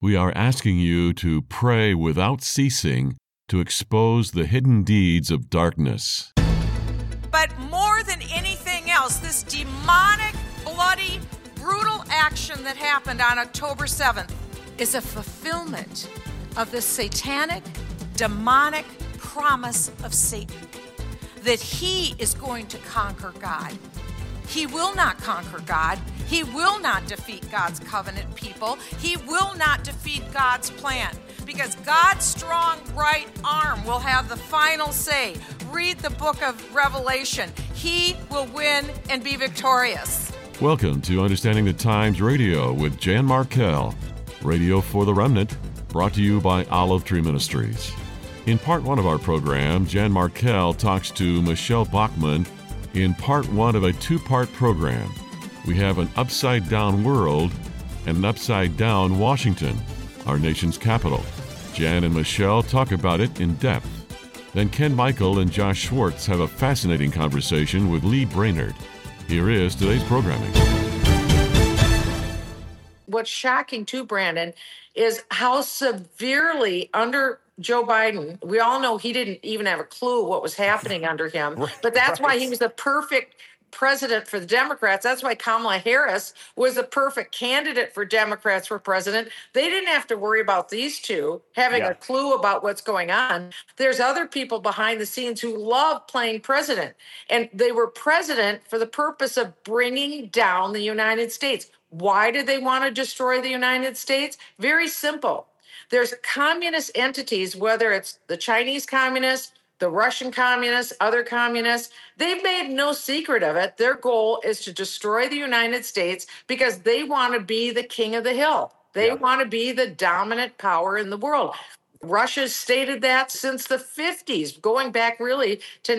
we are asking you to pray without ceasing to expose the hidden deeds of darkness. But more than anything else, this demonic, bloody, brutal action that happened on October 7th is a fulfillment of the satanic, demonic promise of Satan that he is going to conquer God. He will not conquer God. He will not defeat God's covenant people. He will not defeat God's plan, because God's strong right arm will have the final say. Read the book of Revelation. He will win and be victorious. Welcome to Understanding the Times Radio with Jan Markell, Radio for the Remnant, brought to you by Olive Tree Ministries. In part one of our program, Jan Markell talks to Michelle Bachmann in part one of a two-part program. We have an upside-down world and an upside-down Washington, our nation's capital. Jan and Michelle talk about it in depth. Then Ken Michael and Josh Schwartz have a fascinating conversation with Lee Brainerd. Here is today's programming. What's shocking too, Brandon, is how severely under Joe Biden, we all know he didn't even have a clue what was happening under him, but that's why he was the perfect president for the Democrats. That's why Kamala Harris was the perfect candidate for Democrats for president. They didn't have to worry about these two having a clue about what's going on. There's other people behind the scenes who love playing president, and they were president for the purpose of bringing down the United States. Why did they want to destroy the United States? Very simple. There's communist entities, whether it's the Chinese communists, the Russian communists, other communists, they've made no secret of it. Their goal is to destroy the United States because they want to be the king of the hill. They want to be the dominant power in the world. Russia's stated that since the 50s, going back really to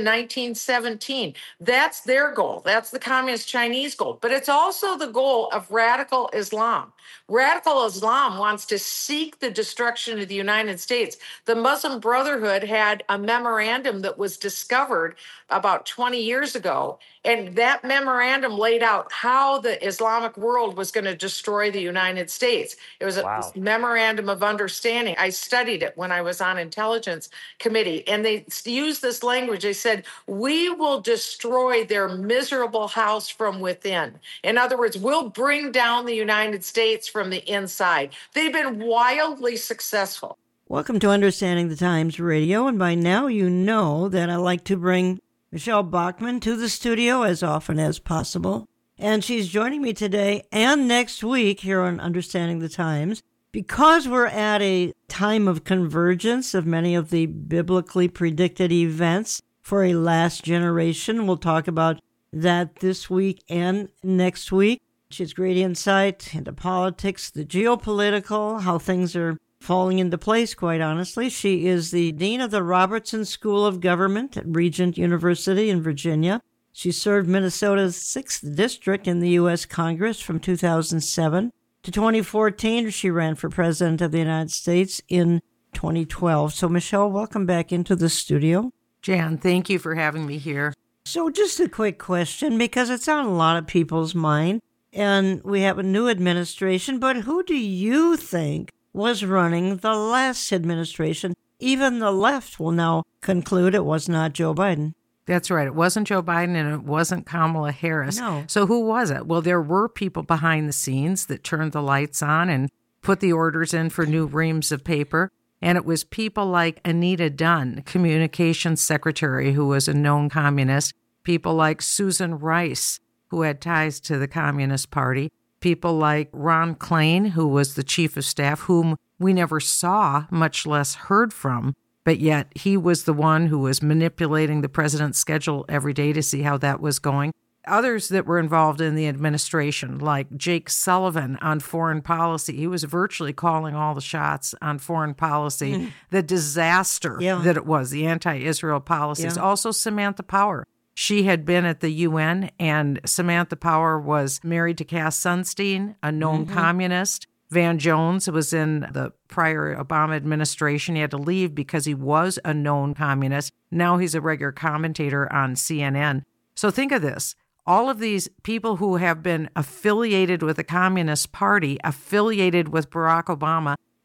1917. That's their goal. That's the Communist Chinese goal. But it's also the goal of radical Islam. Radical Islam wants to seek the destruction of the United States. The Muslim Brotherhood had a memorandum that was discovered about 20 years ago, and that memorandum laid out how the Islamic world was going to destroy the United States. It was a memorandum of understanding. I studied it when I was on Intelligence Committee, and they used this language. They said, we will destroy their miserable house from within. In other words, we'll bring down the United States from the inside. They've been wildly successful. Welcome to Understanding the Times Radio, and by now you know that I like to bring Michelle Bachmann to the studio as often as possible. And she's joining me today and next week here on Understanding the Times because we're at a time of convergence of many of the biblically predicted events for a last generation. We'll talk about that this week and next week. She has great insight into politics, the geopolitical, how things are falling into place, quite honestly. She is the Dean of the Robertson School of Government at Regent University in Virginia. She served Minnesota's 6th District in the U.S. Congress from 2007 to 2014. She ran for President of the United States in 2012. So, Michelle, welcome back into the studio. Jan, thank you for having me here. So just a quick question, because it's on a lot of people's mind, and we have a new administration, but who do you think was running the last administration? Even the left will now conclude it was not Joe Biden. That's right. It wasn't Joe Biden and it wasn't Kamala Harris. No. So who was it? Well, there were people behind the scenes that turned the lights on and put the orders in for new reams of paper. And it was people like Anita Dunn, communications secretary, who was a known communist. People like Susan Rice, who had ties to the Communist Party. People like Ron Klain, who was the chief of staff, whom we never saw, much less heard from. But yet he was the one who was manipulating the president's schedule every day to see how that was going. Others that were involved in the administration, like Jake Sullivan on foreign policy, he was virtually calling all the shots on foreign policy, the disaster that it was, the anti-Israel policies. Also Samantha Power. She had been at the UN, and Samantha Power was married to Cass Sunstein, a known communist. Van Jones was in the prior Obama administration. He had to leave because he was a known communist. Now he's a regular commentator on CNN. So think of this. All of these people who have been affiliated with the Communist Party, affiliated with Barack Obama,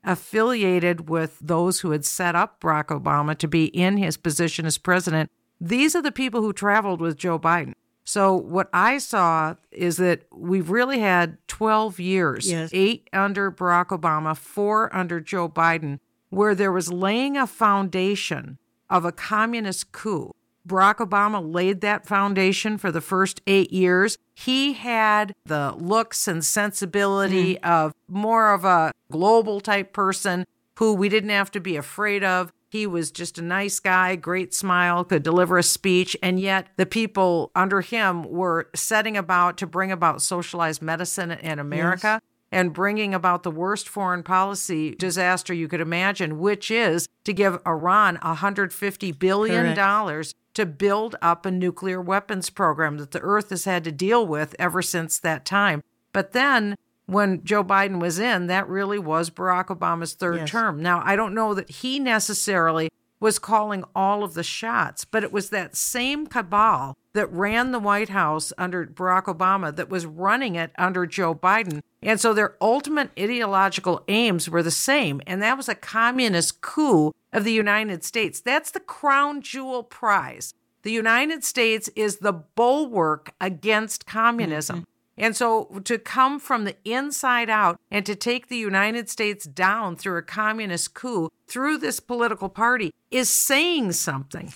affiliated with those who had set up Barack Obama to be in his position as president. These are the people who traveled with Joe Biden. So what I saw is that we've really had 12 years, Yes. 8 under Barack Obama, 4 under Joe Biden, where there was laying a foundation of a communist coup. Barack Obama laid that foundation for the first 8 years. He had the looks and sensibility of more of a global type person who we didn't have to be afraid of. He was just a nice guy, great smile, could deliver a speech, and yet the people under him were setting about to bring about socialized medicine in America. Yes. And bringing about the worst foreign policy disaster you could imagine, which is to give Iran $150 billion to build up a nuclear weapons program that the earth has had to deal with ever since that time. But then when Joe Biden was in, that really was Barack Obama's third Yes. term. Now, I don't know that he necessarily was calling all of the shots, but it was that same cabal that ran the White House under Barack Obama that was running it under Joe Biden. And so their ultimate ideological aims were the same, and that was a communist coup of the United States. That's the crown jewel prize. The United States is the bulwark against communism. And so to come from the inside out and to take the United States down through a communist coup through this political party is saying something.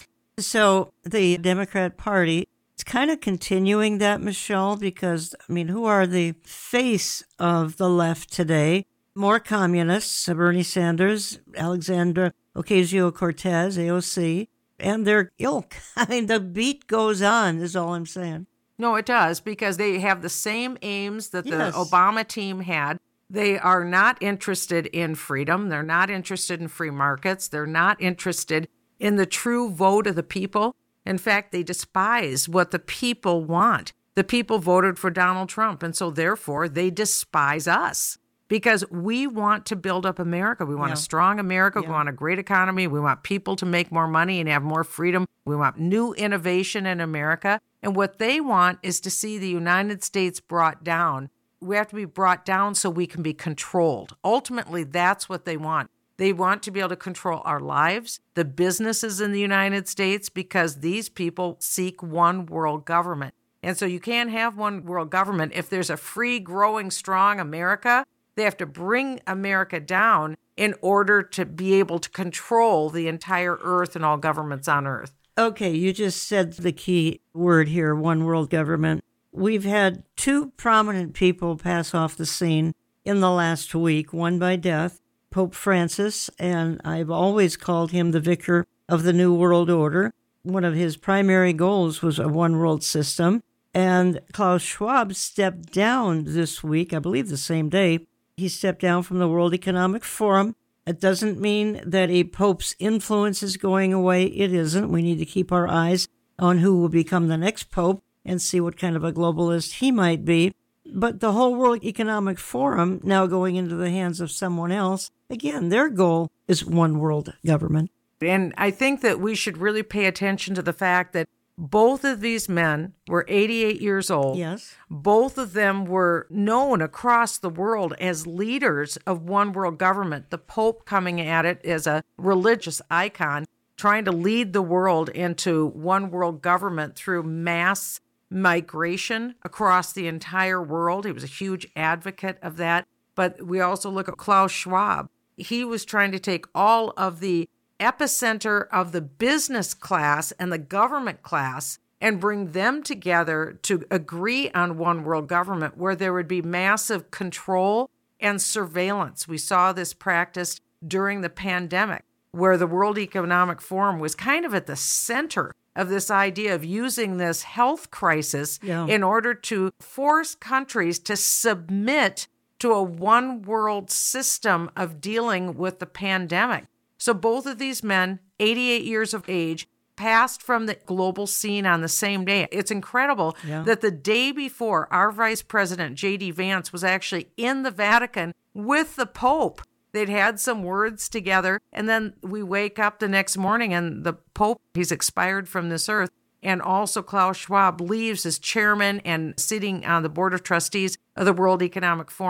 So the Democrat Party is kind of continuing that, Michelle, because, I mean, who are the face of the left today? More communists, Bernie Sanders, Alexandra Ocasio-Cortez, AOC, and their ilk. I mean, the beat goes on, is all I'm saying. No, it does, because they have the same aims that the Yes. Obama team had. They are not interested in freedom. They're not interested in free markets. They're not interested in the true vote of the people. In fact, they despise what the people want. The people voted for Donald Trump, and so therefore they despise us because we want to build up America. We want a strong America. We want a great economy. We want people to make more money and have more freedom. We want new innovation in America. And what they want is to see the United States brought down. We have to be brought down so we can be controlled. Ultimately, that's what they want. They want to be able to control our lives, the businesses in the United States, because these people seek one world government. And so you can't have one world government if there's a free, growing, strong America. They have to bring America down in order to be able to control the entire earth and all governments on earth. Okay, you just said the key word here, one world government. We've had 2 prominent people pass off the scene in the last week, one by death, Pope Francis, and I've always called him the vicar of the New World Order. One of his primary goals was a one world system, and Klaus Schwab stepped down this week, I believe the same day. He stepped down from the World Economic Forum. It doesn't mean that a pope's influence is going away. It isn't. We need to keep our eyes on who will become the next pope and see what kind of a globalist he might be. But the whole World Economic Forum now going into the hands of someone else, again, their goal is one world government. And I think that we should really pay attention to the fact that both of these men were 88 years old. Yes. Both of them were known across the world as leaders of one world government. The Pope coming at it as a religious icon, trying to lead the world into one world government through mass migration across the entire world. He was a huge advocate of that. But we also look at Klaus Schwab. He was trying to take all of the epicenter of the business class and the government class and bring them together to agree on one world government where there would be massive control and surveillance. We saw this practiced during the pandemic, where the World Economic Forum was kind of at the center of this idea of using this health crisis in order to force countries to submit to a one world system of dealing with the pandemic. So both of these men, 88 years of age, passed from the global scene on the same day. It's incredible that the day before, our Vice President, J.D. Vance, was actually in the Vatican with the Pope. They'd had some words together, and then we wake up the next morning and the Pope, he's expired from this earth, and also Klaus Schwab leaves as chairman and sitting on the board of trustees of the World Economic Forum.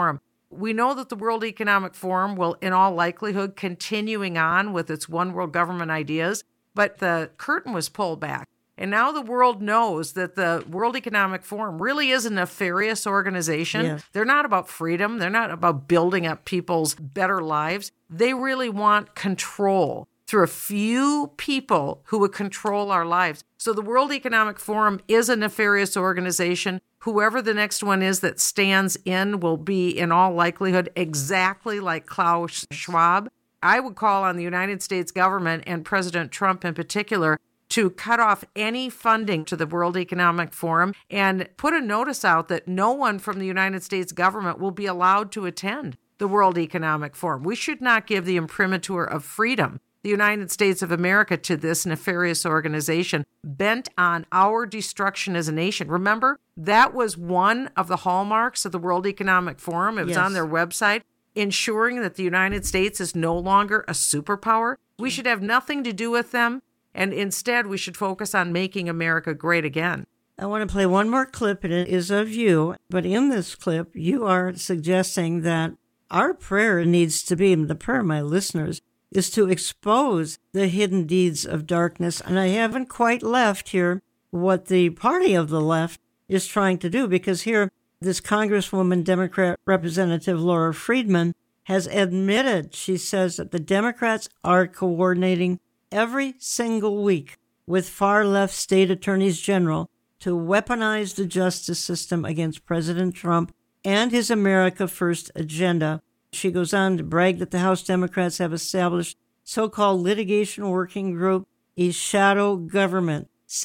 We know that the World Economic Forum will, in all likelihood, continuing on with its one world government ideas, but the curtain was pulled back. And now the world knows that the World Economic Forum really is a nefarious organization. Yeah. They're not about freedom. They're not about building up people's better lives. They really want control through a few people who would control our lives. So the World Economic Forum is a nefarious organization. Whoever the next one is that stands in will be, in all likelihood, exactly like Klaus Schwab. I would call on the United States government and President Trump in particular to cut off any funding to the World Economic Forum and put a notice out that no one from the United States government will be allowed to attend the World Economic Forum. We should not give the imprimatur of freedom, the United States of America, to this nefarious organization bent on our destruction as a nation. Remember, that was one of the hallmarks of the World Economic Forum. It was on their website, ensuring that the United States is no longer a superpower. We should have nothing to do with them. And instead, we should focus on making America great again. I want to play one more clip, and it is of you. But in this clip, you are suggesting that our prayer needs to be, and the prayer of my listeners, is to expose the hidden deeds of darkness. And I haven't quite left here what the party of the left is trying to do, because here, this Congresswoman, Democrat Representative Laura Friedman, has admitted, she says, that the Democrats are coordinating every single week with far-left state attorneys general to weaponize the justice system against President Trump and his America First agenda. She goes on to brag that the House Democrats have established so-called litigation working group, a shadow government,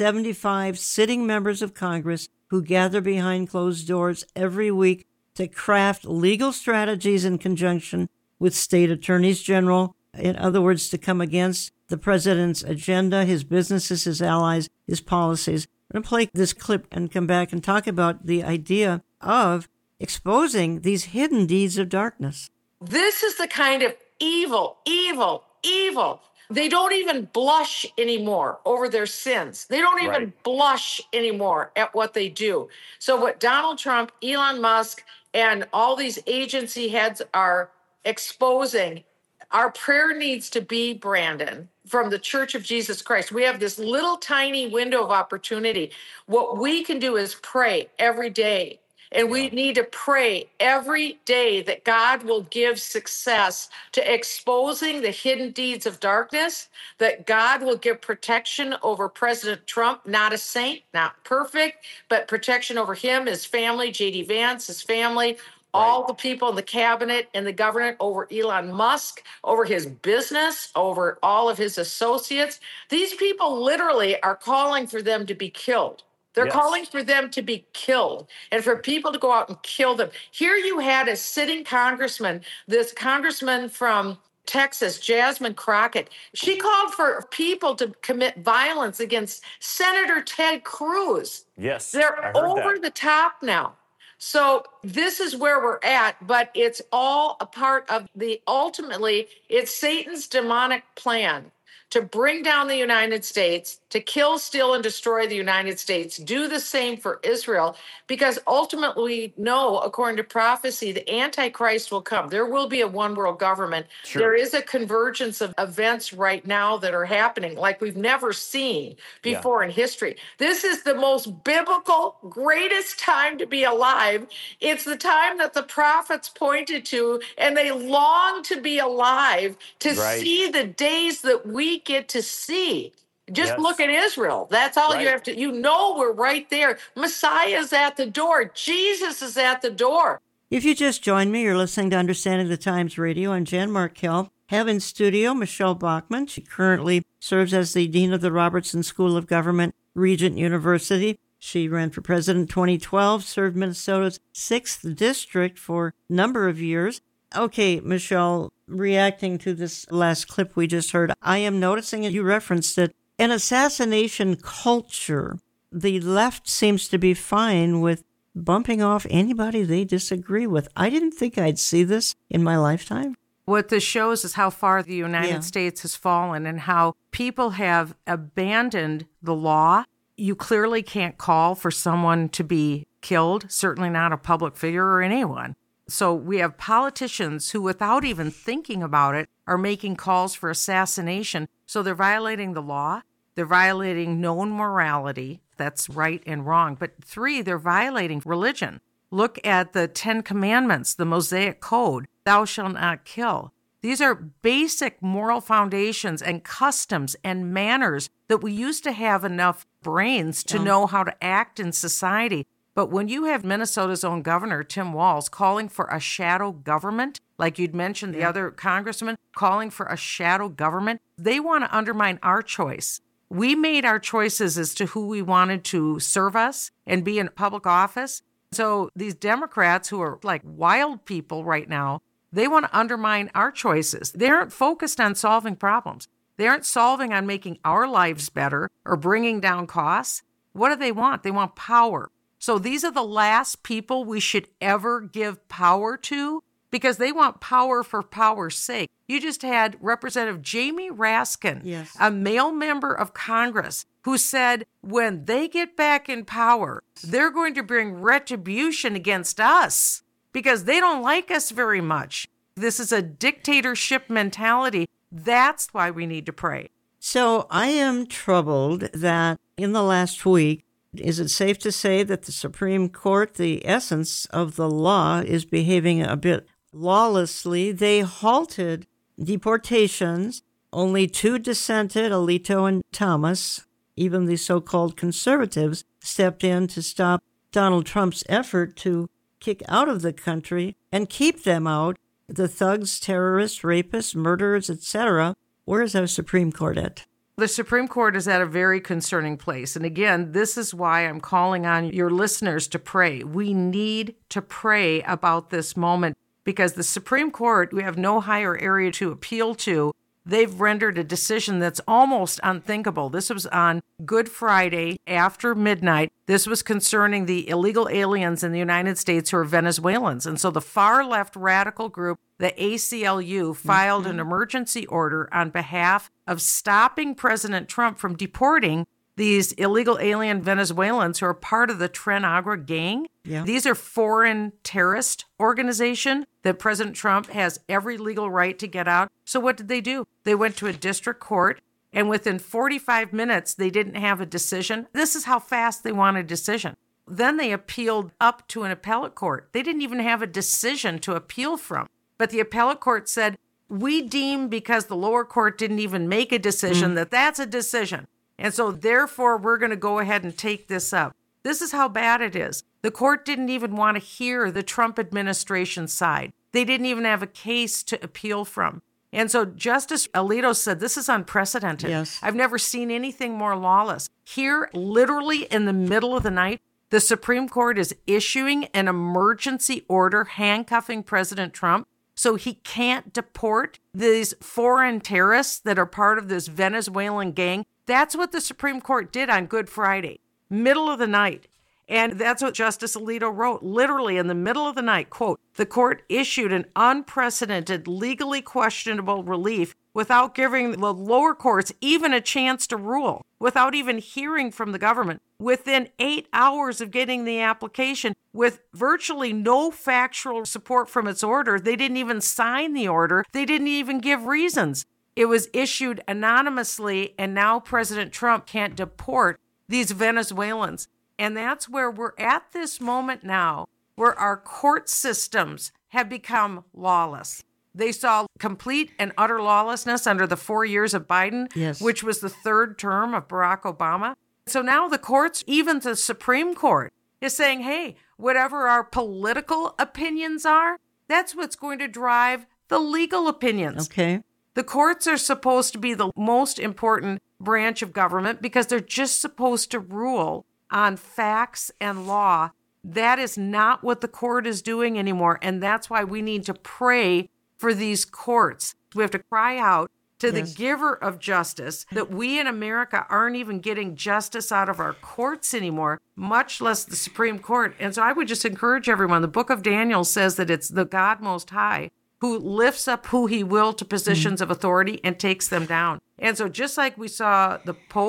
75 sitting members of Congress who gather behind closed doors every week to craft legal strategies in conjunction with state attorneys general. In other words, to come against the president's agenda, his businesses, his allies, his policies. I'm going to play this clip and come back and talk about the idea of exposing these hidden deeds of darkness. This is the kind of evil. They don't even blush anymore over their sins. They don't even blush anymore at what they do. So what Donald Trump, Elon Musk, and all these agency heads are exposing, our prayer needs to be, Brandon, from the Church of Jesus Christ. We have this little tiny window of opportunity. What we can do is pray every day. And we need to pray every day that God will give success to exposing the hidden deeds of darkness, that God will give protection over President Trump, not a saint, not perfect, but protection over him, his family, J.D. Vance, his family, all the people in the cabinet and the government, over Elon Musk, over his business, over all of his associates. These people literally are calling for them to be killed. They're calling for them to be killed and for people to go out and kill them. Here you had a sitting congressman, this congressman from Texas, Jasmine Crockett. She called for people to commit violence against Senator Ted Cruz. Yes, they're over the top now. So this is where we're at, but it's all a part of ultimately, it's Satan's demonic plan to bring down the United States, to kill, steal, and destroy the United States. Do the same for Israel, because ultimately we know, according to prophecy, the Antichrist will come. There will be a one world government. Sure. There is a convergence of events right now that are happening like we've never seen before in history. This is the most biblical, greatest time to be alive. It's the time that the prophets pointed to, and they long to be alive to see the days that we get to see. Just look at Israel. That's all you have to, we're right there. Messiah is at the door. Jesus is at the door. If you just joined me, you're listening to Understanding the Times Radio. I'm Jan Markell. Have in studio Michelle Bachmann. She currently serves as the Dean of the Robertson School of Government, Regent University. She ran for president in 2012, served Minnesota's 6th district for a number of years. Okay, Michelle, reacting to this last clip we just heard, I am noticing, and you referenced it, an assassination culture. The left seems to be fine with bumping off anybody they disagree with. I didn't think I'd see this in my lifetime. What this shows is how far the United States has fallen and how people have abandoned the law. You clearly can't call for someone to be killed, certainly not a public figure or anyone. So we have politicians who, without even thinking about it, are making calls for assassination. So they're violating the law. They're violating known morality. That's right and wrong. But 3, they're violating religion. Look at the 10 Commandments, the Mosaic Code. Thou shalt not kill. These are basic moral foundations and customs and manners that we used to have enough brains to know how to act in society. But when you have Minnesota's own governor, Tim Walz, calling for a shadow government, like you'd mentioned the other congressman, calling for a shadow government, they want to undermine our choice. We made our choices as to who we wanted to serve us and be in public office. So these Democrats who are like wild people right now, they want to undermine our choices. They aren't focused on solving problems. They aren't solving on making our lives better or bringing down costs. What do they want? They want power. So these are the last people we should ever give power to because they want power for power's sake. You just had Representative Jamie Raskin, a male member of Congress, who said when they get back in power, they're going to bring retribution against us because they don't like us very much. This is a dictatorship mentality. That's why we need to pray. So I am troubled that in the last week, is it safe to say that the Supreme Court, the essence of the law, is behaving a bit lawlessly? They halted deportations. Only 2 dissented, Alito and Thomas. Even the so-called conservatives stepped in to stop Donald Trump's effort to kick out of the country and keep them out, the thugs, terrorists, rapists, murderers, etc. Where is our Supreme Court at? The Supreme Court is at a very concerning place. And again, this is why I'm calling on your listeners to pray. We need to pray about this moment because the Supreme Court, we have no higher area to appeal to. They've rendered a decision that's almost unthinkable. This was on Good Friday after midnight. This was concerning the illegal aliens in the United States who are Venezuelans. And so the far-left radical group, the ACLU, filed an emergency order on behalf of stopping President Trump from deporting these illegal alien Venezuelans who are part of the Tren Agra gang. These are foreign terrorist organization that President Trump has every legal right to get out. So what did they do? They went to a district court, and within 45 minutes, they didn't have a decision. This is how fast they want a decision. Then they appealed up to an appellate court. They didn't even have a decision to appeal from. But the appellate court said, we deem because the lower court didn't even make a decision that that's a decision. And so therefore, we're going to go ahead and take this up. This is how bad it is. The court didn't even want to hear the Trump administration side. They didn't even have a case to appeal from. And so Justice Alito said, this is unprecedented. Yes. I've never seen anything more lawless. Here, literally in the middle of the night, the Supreme Court is issuing an emergency order handcuffing President Trump so he can't deport these foreign terrorists that are part of this Venezuelan gang. That's what the Supreme Court did on Good Friday, middle of the night. And that's what Justice Alito wrote, literally in the middle of the night, quote, the court issued an unprecedented, legally questionable relief without giving the lower courts even a chance to rule, without even hearing from the government. Within 8 hours of getting the application, with virtually no factual support from its order, they didn't even sign the order. They didn't even give reasons. It was issued anonymously, and now President Trump can't deport these Venezuelans. And that's where we're at this moment now, where our court systems have become lawless. They saw complete and utter lawlessness under the 4 years of Biden, which was the third term of Barack Obama. So now the courts, even the Supreme Court, is saying, hey, whatever our political opinions are, that's what's going to drive the legal opinions. Okay. The courts are supposed to be the most important branch of government because they're just supposed to rule on facts and law. That is not what the court is doing anymore. And that's why we need to pray for these courts. We have to cry out to the giver of justice that we in America aren't even getting justice out of our courts anymore, much less the Supreme Court. And so I would just encourage everyone. The book of Daniel says that it's the God Most High who lifts up who he will to positions of authority and takes them down. And so just like we saw the Pope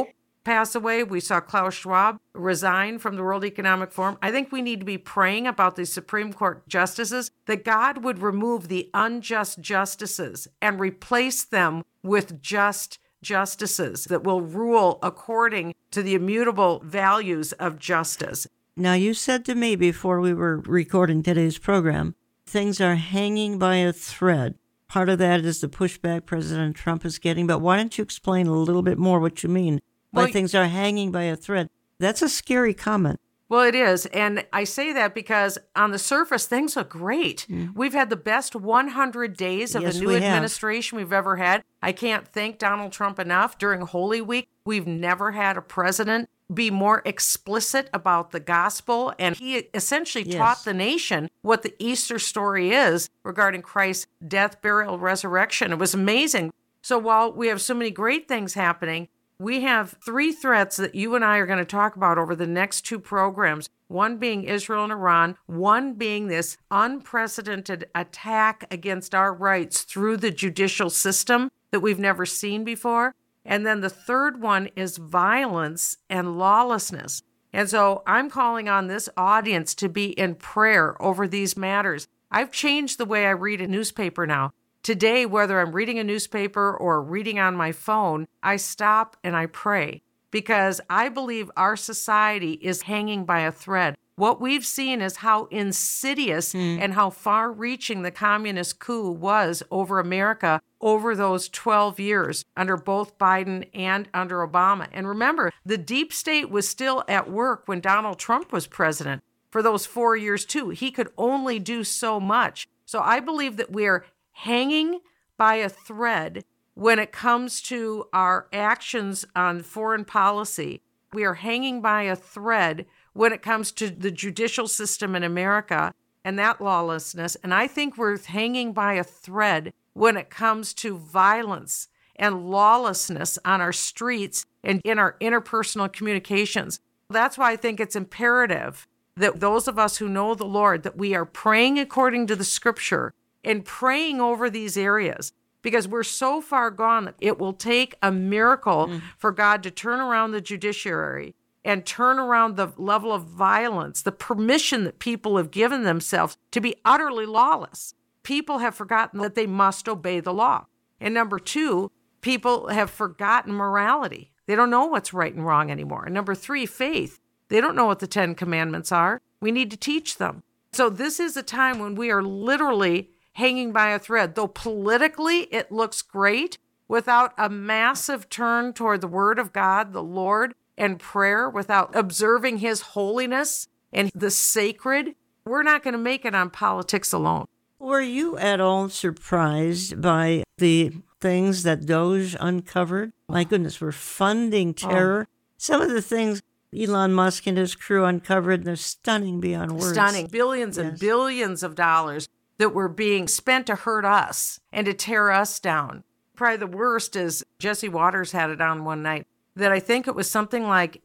pass away. We saw Klaus Schwab resign from the World Economic Forum. I think we need to be praying about the Supreme Court justices, that God would remove the unjust justices and replace them with just justices that will rule according to the immutable values of justice. Now, you said to me before we were recording today's program, things are hanging by a thread. Part of that is the pushback President Trump is getting, but why don't you explain a little bit more what you mean by things are hanging by a thread? That's a scary comment. Well, it is. And I say that because on the surface, things look great. We've had the best 100 days of the new administration we've ever had. I can't thank Donald Trump enough. During Holy Week, we've never had a president be more explicit about the gospel. And he essentially taught the nation what the Easter story is regarding Christ's death, burial, resurrection. It was amazing. So while we have so many great things happening, we have 3 threats that you and I are going to talk about over the next 2 programs, one being Israel and Iran, one being this unprecedented attack against our rights through the judicial system that we've never seen before. And then the third one is violence and lawlessness. And so I'm calling on this audience to be in prayer over these matters. I've changed the way I read a newspaper now. Today, whether I'm reading a newspaper or reading on my phone, I stop and I pray because I believe our society is hanging by a thread. What we've seen is how insidious and how far-reaching the communist coup was over America over those 12 years under both Biden and under Obama. And remember, the deep state was still at work when Donald Trump was president for those 4 years too. He could only do so much. So I believe that we're hanging by a thread when it comes to our actions on foreign policy. We are hanging by a thread when it comes to the judicial system in America and that lawlessness. And I think we're hanging by a thread when it comes to violence and lawlessness on our streets and in our interpersonal communications. That's why I think it's imperative that those of us who know the Lord, that we are praying according to the scripture and praying over these areas, because we're so far gone that it will take a miracle for God to turn around the judiciary and turn around the level of violence, the permission that people have given themselves to be utterly lawless. People have forgotten that they must obey the law. And number 2, people have forgotten morality. They don't know what's right and wrong anymore. And number 3, faith. They don't know what the 10 commandments are. We need to teach them. So this is a time when we are literally hanging by a thread. Though politically it looks great, without a massive turn toward the Word of God, the Lord, and prayer, without observing His holiness and the sacred, we're not going to make it on politics alone. Were you at all surprised by the things that DOJ uncovered? My goodness, we're funding terror. Some of the things Elon Musk and his crew uncovered, they're stunning beyond words. Stunning. Billions and billions of dollars that were being spent to hurt us and to tear us down. Probably the worst is Jesse Waters had it on one night that I think it was something like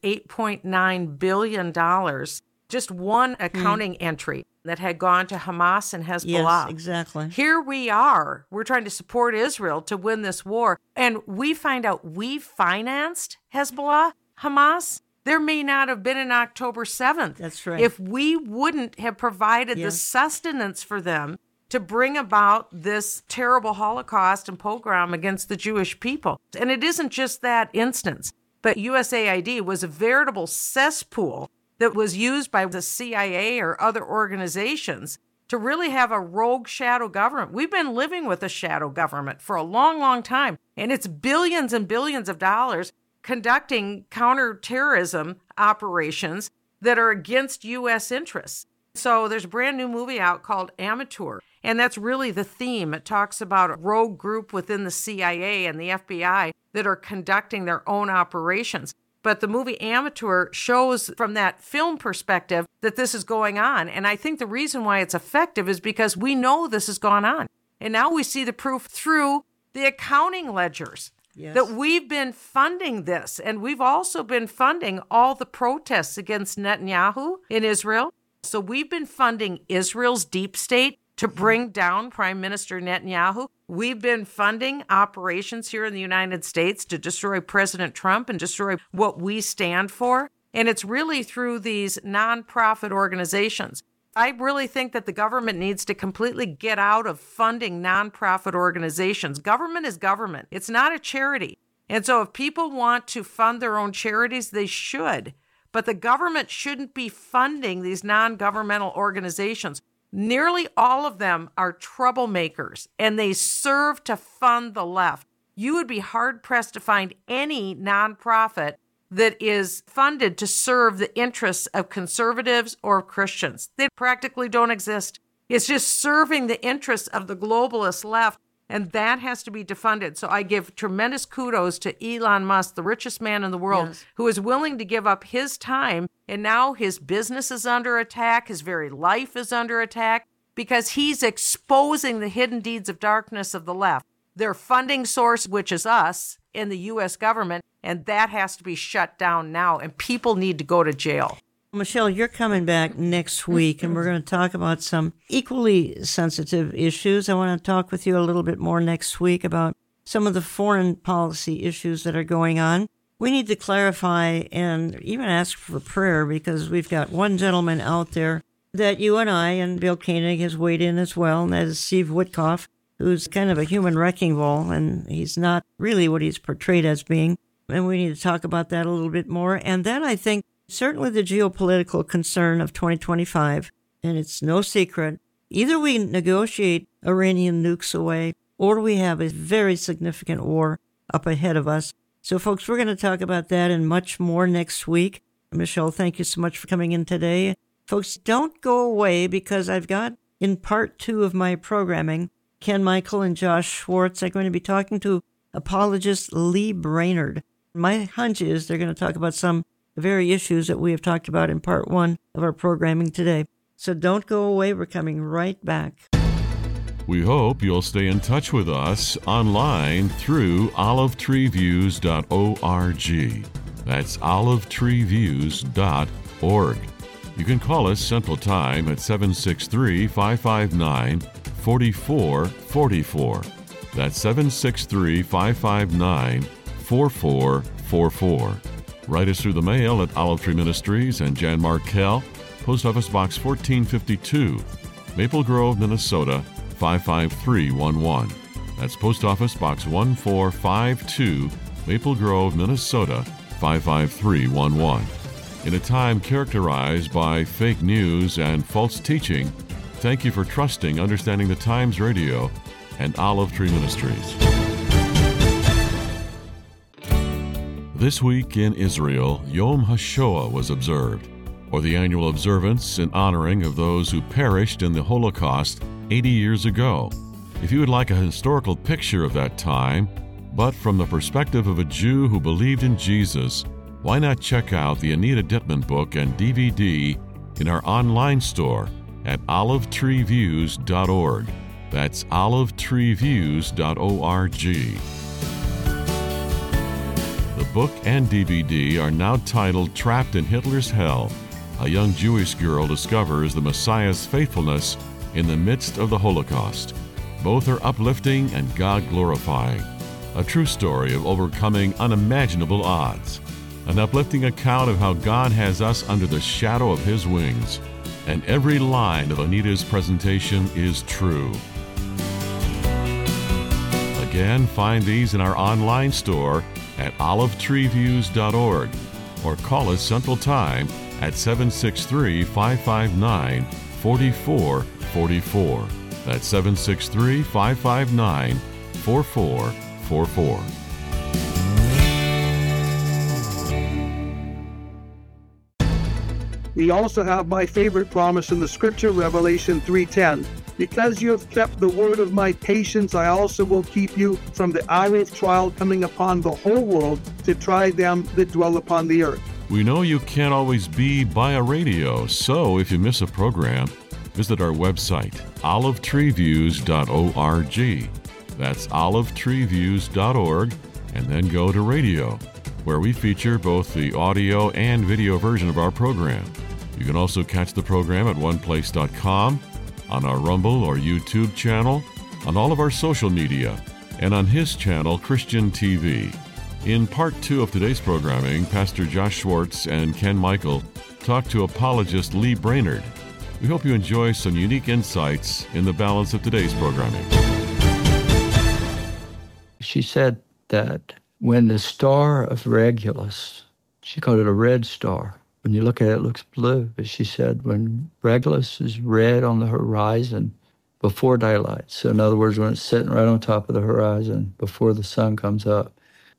$8.9 billion, just one accounting entry that had gone to Hamas and Hezbollah. Yes, exactly. Here we are. We're trying to support Israel to win this war. And we find out we financed Hezbollah, Hamas. There may not have been an October 7th. That's right. If we wouldn't have provided the sustenance for them to bring about this terrible Holocaust and pogrom against the Jewish people. And it isn't just that instance, but USAID was a veritable cesspool that was used by the CIA or other organizations to really have a rogue shadow government. We've been living with a shadow government for a long, long time, and it's billions and billions of dollars conducting counterterrorism operations that are against U.S. interests. So there's a brand new movie out called Amateur, and that's really the theme. It talks about a rogue group within the CIA and the FBI that are conducting their own operations. But the movie Amateur shows from that film perspective that this is going on. And I think the reason why it's effective is because we know this has gone on. And now we see the proof through the accounting ledgers. Yes. That we've been funding this. And we've also been funding all the protests against Netanyahu in Israel. So we've been funding Israel's deep state to bring down Prime Minister Netanyahu. We've been funding operations here in the United States to destroy President Trump and destroy what we stand for. And it's really through these nonprofit organizations. I really think that the government needs to completely get out of funding nonprofit organizations. Government is government. It's not a charity. And so if people want to fund their own charities, they should. But the government shouldn't be funding these non-governmental organizations. Nearly all of them are troublemakers, and they serve to fund the left. You would be hard-pressed to find any nonprofit that is funded to serve the interests of conservatives or Christians. They practically don't exist. It's just serving the interests of the globalist left, and that has to be defunded. So I give tremendous kudos to Elon Musk, the richest man in the world, Yes. who is willing to give up his time, and now his business is under attack, his very life is under attack, because he's exposing the hidden deeds of darkness of the left. Their funding source, which is us in the U.S. government, and that has to be shut down now, and people need to go to jail. Michelle, you're coming back next week, and we're going to talk about some equally sensitive issues. I want to talk with you a little bit more next week about some of the foreign policy issues that are going on. We need to clarify and even ask for prayer, because we've got one gentleman out there that you and I and Bill Koenig has weighed in as well, and that is Steve Witkoff, who's kind of a human wrecking ball, and he's not really what he's portrayed as being. And we need to talk about that a little bit more. And then I think certainly the geopolitical concern of 2025, and it's no secret, either we negotiate Iranian nukes away, or we have a very significant war up ahead of us. So, folks, we're going to talk about that and much more next week. Michelle, thank you so much for coming in today. Folks, don't go away, because I've got, in part 2 of my programming, Ken Michael and Josh Schwartz are going to be talking to apologist Lee Brainerd. My hunch is they're going to talk about some very issues that we have talked about in part 1 of our programming today. So don't go away. We're coming right back. We hope you'll stay in touch with us online through olivetreeviews.org. That's olivetreeviews.org. You can call us Central Time at 763-559-4444. That's 763-559-4444. Write us through the mail at Olive Tree Ministries and Jan Markell, Post Office Box 1452, Maple Grove, Minnesota 55311. That's Post Office Box 1452, Maple Grove, Minnesota 55311. In a time characterized by fake news and false teaching, thank you for trusting Understanding the Times Radio and Olive Tree Ministries. This week in Israel, Yom HaShoah was observed, or the annual observance in honoring of those who perished in the Holocaust 80 years ago. If you would like a historical picture of that time, but from the perspective of a Jew who believed in Jesus, why not check out the Anita Dittman book and DVD in our online store at olivetreeviews.org. That's olivetreeviews.org. The book and DVD are now titled Trapped in Hitler's Hell. A young Jewish girl discovers the Messiah's faithfulness in the midst of the Holocaust. Both are uplifting and God-glorifying. A true story of overcoming unimaginable odds. An uplifting account of how God has us under the shadow of His wings. And every line of Anita's presentation is true. Again, find these in our online store at olivetreeviews.org or call us Central Time at 763-559-4444. That's 763-559-4444. We also have my favorite promise in the scripture, Revelation 3:10. Because you have kept the word of my patience, I also will keep you from the hour of trial coming upon the whole world to try them that dwell upon the earth. We know you can't always be by a radio, so if you miss a program, visit our website, olivetreeviews.org. That's olivetreeviews.org, and then go to radio, where we feature both the audio and video version of our program. You can also catch the program at oneplace.com, on our Rumble or YouTube channel, on all of our social media, and on his channel, Christian TV. In part 2 of today's programming, Pastor Josh Schwartz and Ken Michael talk to apologist Lee Brainerd. We hope you enjoy some unique insights in the balance of today's programming. She said that when the star of Regulus, she called it a red star. When you look at it, it looks blue. But she said when Regulus is red on the horizon before daylight, so in other words, when it's sitting right on top of the horizon before the sun comes up,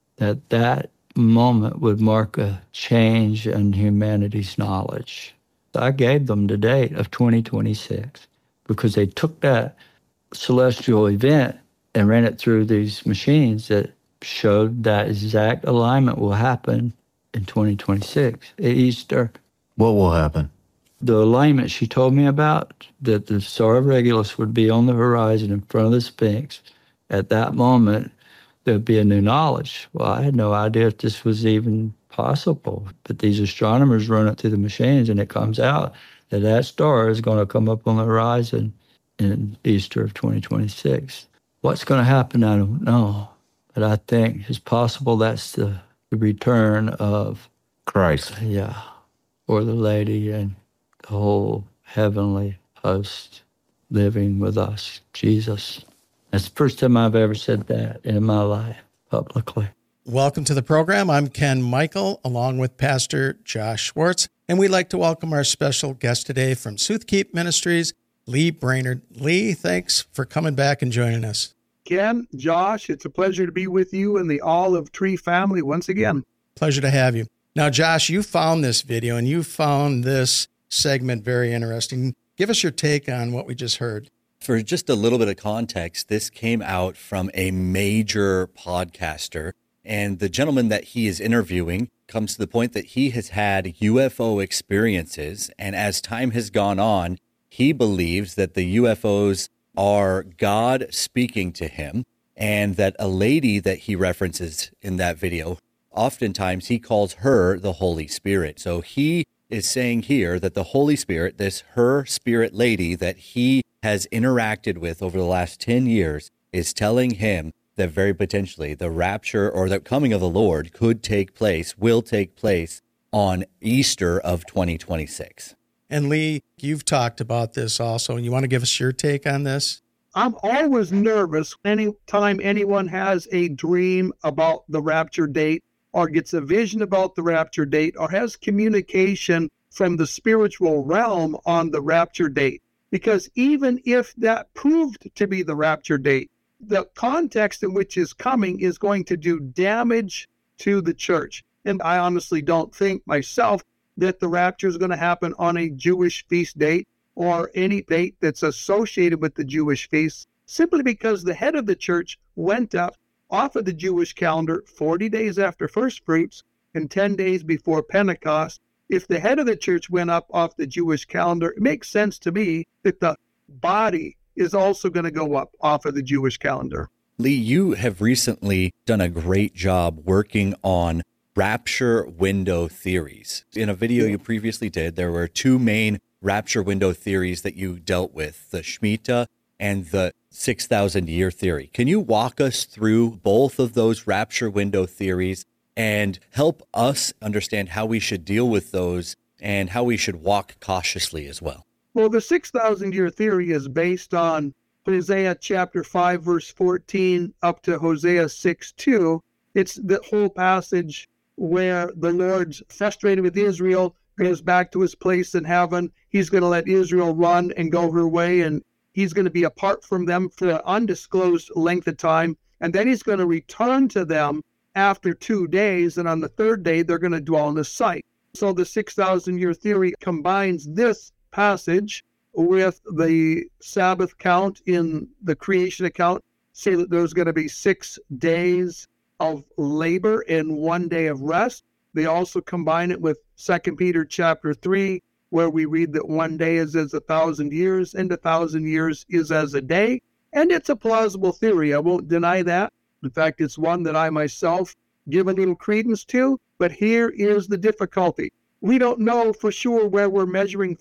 that moment would mark a change in humanity's knowledge. I gave them the date of 2026 because they took that celestial event and ran it through these machines that showed that exact alignment will happen in 2026 at Easter. What will happen? The alignment she told me about, that the star of Regulus would be on the horizon in front of the Sphinx. At that moment, there'd be a new knowledge. Well, I had no idea if this was even possible, but these astronomers run it through the machines, and it comes out that star is going to come up on the horizon in Easter of 2026. What's going to happen, I don't know, but I think it's possible that's the return of Christ. Yeah, or the lady and the whole heavenly host living with us, Jesus. That's the first time I've ever said that in my life publicly. Welcome to the program. I'm Ken Michael, along with Pastor Josh Schwartz, and we'd like to welcome our special guest today from Soothkeep Ministries, Lee Brainerd. Lee, thanks for coming back and joining us. Ken, Josh, it's a pleasure to be with you and the Olive Tree family once again. Pleasure to have you. Now, Josh, you found this video and you found this segment very interesting. Give us your take on what we just heard. For just a little bit of context, this came out from a major podcaster, and the gentleman that he is interviewing comes to the point that he has had UFO experiences, and as time has gone on, he believes that the UFOs are God speaking to him, and that a lady that he references in that video, oftentimes he calls her the Holy Spirit. So he is saying here that the Holy Spirit, this her spirit lady that he has interacted with over the last 10 years, is telling him that very potentially the rapture or the coming of the Lord could take place, will take place on Easter of 2026. And Lee, you've talked about this also, and you want to give us your take on this? I'm always nervous anytime anyone has a dream about the rapture date or gets a vision about the rapture date or has communication from the spiritual realm on the rapture date. Because even if that proved to be the rapture date, the context in which is coming is going to do damage to the church. And I honestly don't think myself that the rapture is going to happen on a Jewish feast date or any date that's associated with the Jewish feast, simply because the head of the church went up off of the Jewish calendar 40 days after first fruits and 10 days before Pentecost. If the head of the church went up off the Jewish calendar, it makes sense to me that the body is also going to go up off of the Jewish calendar. Lee, you have recently done a great job working on rapture window theories. In a video you previously did, there were two main rapture window theories that you dealt with, the Shemitah and the 6,000 year theory. Can you walk us through both of those rapture window theories and help us understand how we should deal with those and how we should walk cautiously as well? Well, the 6,000 year theory is based on Hosea chapter 5, verse 14 up to Hosea 6:2. It's the whole passage where the Lord's frustrated with Israel, goes back to his place in heaven. He's going to let Israel run and go her way, and he's going to be apart from them for an undisclosed length of time. And then he's going to return to them after 2 days, and on the third day, they're going to dwell in his sight. So the 6,000 year theory combines this passage with the Sabbath count in the creation account, say that there's going to be 6 days of labor and 1 day of rest. They also combine it with 2 Peter chapter 3, where we read that 1 day is as 1,000 years and 1,000 years is as a day. And it's a plausible theory. I won't deny that. In fact, it's one that I myself give a little credence to. But here is the difficulty. We don't know for sure where we're measuring from.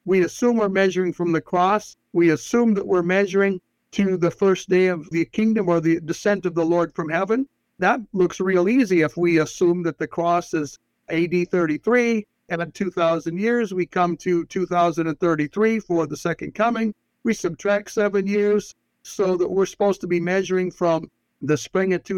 We assume we're measuring from the cross. We assume that we're measuring to the first day of the kingdom or the descent of the Lord from heaven. That looks real easy if we assume that the cross is AD 33, and in 2,000 years we come to 2033 for the second coming. We subtract 7 years so that we're supposed to be measuring from the spring of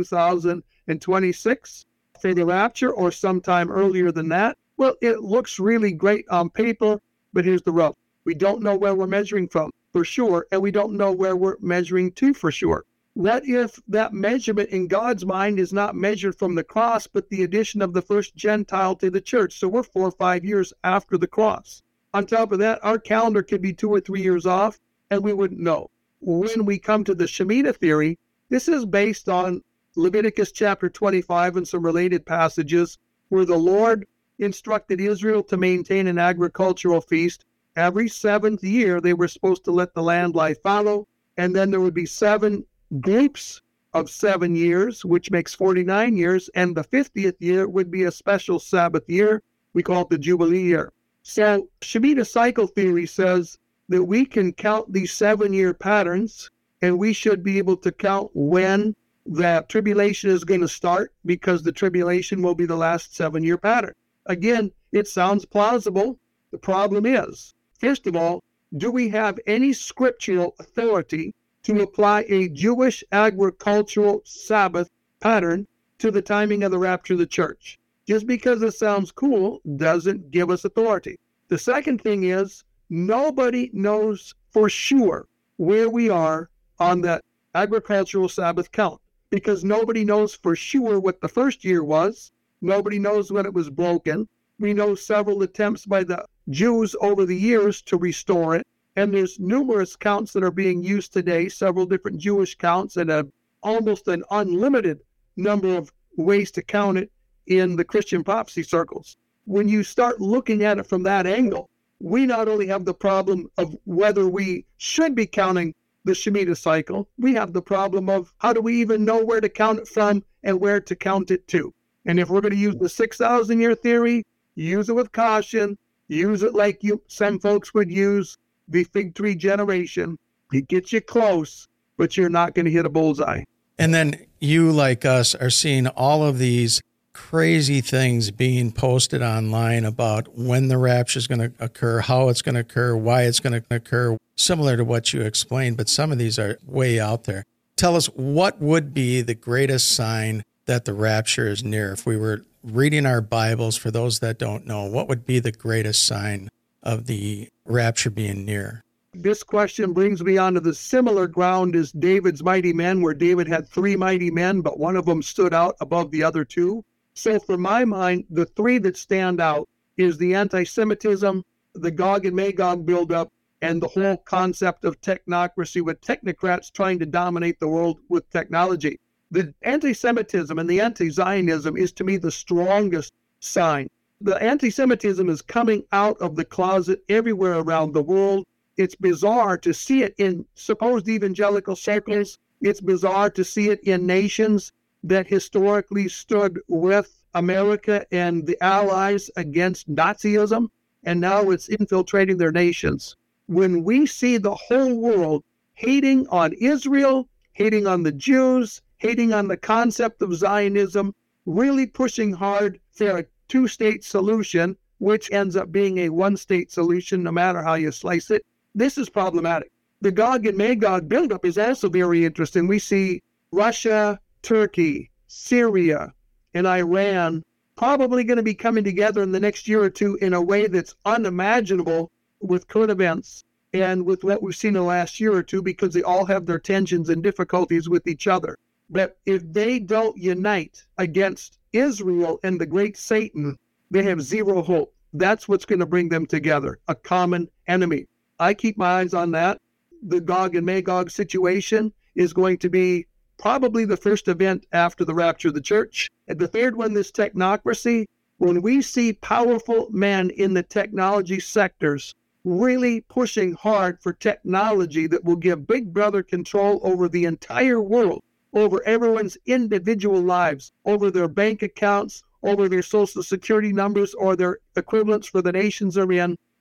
2026 for the rapture or sometime earlier than that. Well, it looks really great on paper, but here's the rub. We don't know where we're measuring from for sure, and we don't know where we're measuring to for sure. What if that measurement in God's mind is not measured from the cross, but the addition of the first Gentile to the church? So we're 4 or 5 years after the cross. On top of that, our calendar could be 2 or 3 years off, and we wouldn't know. When we come to the Shemitah theory, this is based on Leviticus chapter 25 and some related passages where the Lord instructed Israel to maintain an agricultural feast. Every 7th year, they were supposed to let the land lie fallow, and then there would be 7 groups of 7 years, which makes 49 years, and the 50th year would be a special Sabbath year. We call it the Jubilee year. So Shemitah cycle theory says that we can count these 7-year patterns, and we should be able to count when the tribulation is going to start, because the tribulation will be the last 7-year pattern. Again, it sounds plausible. The problem is, first of all, do we have any scriptural authority to apply a Jewish agricultural Sabbath pattern to the timing of the rapture of the church? Just because it sounds cool doesn't give us authority. The second thing is, nobody knows for sure where we are on that agricultural Sabbath count, because nobody knows for sure what the first year was. Nobody knows when it was broken. We know several attempts by the Jews over the years to restore it. And there's numerous counts that are being used today, several different Jewish counts, and almost an unlimited number of ways to count it in the Christian prophecy circles. When you start looking at it from that angle, we not only have the problem of whether we should be counting the Shemitah cycle, we have the problem of how do we even know where to count it from and where to count it to. And if we're going to use the 6,000-year theory, use it with caution, use it like some folks would use the fig tree generation. It gets you close, but you're not going to hit a bullseye. And then you, like us, are seeing all of these crazy things being posted online about when the rapture is going to occur, how it's going to occur, why it's going to occur, similar to what you explained, but some of these are way out there. Tell us, what would be the greatest sign that the rapture is near? If we were reading our Bibles, for those that don't know, what would be the greatest sign of the rapture being near? This question brings me onto the similar ground as David's mighty men, where David had 3 mighty men, but one of them stood out above the other 2. So for my mind, the 3 that stand out is the anti-Semitism, the Gog and Magog buildup, and the whole concept of technocracy, with technocrats trying to dominate the world with technology. The anti-Semitism and the anti-Zionism is, to me, the strongest sign. The anti-Semitism is coming out of the closet everywhere around the world. It's bizarre to see it in supposed evangelical circles. It's bizarre to see it in nations that historically stood with America and the Allies against Nazism, and now it's infiltrating their nations. When we see the whole world hating on Israel, hating on the Jews, hating on the concept of Zionism, really pushing hard for a 2-state solution, which ends up being a 1-state solution no matter how you slice it, this is problematic. The Gog and Magog buildup is also very interesting. We see Russia, Turkey, Syria, and Iran probably going to be coming together in the next year or two in a way that's unimaginable with current events and with what we've seen in the last year or two, because they all have their tensions and difficulties with each other. But if they don't unite against Israel and the great Satan, they have zero hope. That's what's going to bring them together, a common enemy. I keep my eyes on that. The Gog and Magog situation is going to be probably the first event after the rapture of the church. And the third one, this technocracy, when we see powerful men in the technology sectors really pushing hard for technology that will give Big Brother control over the entire world, over everyone's individual lives, over their bank accounts, over their social security numbers or their equivalents for the nations they're in,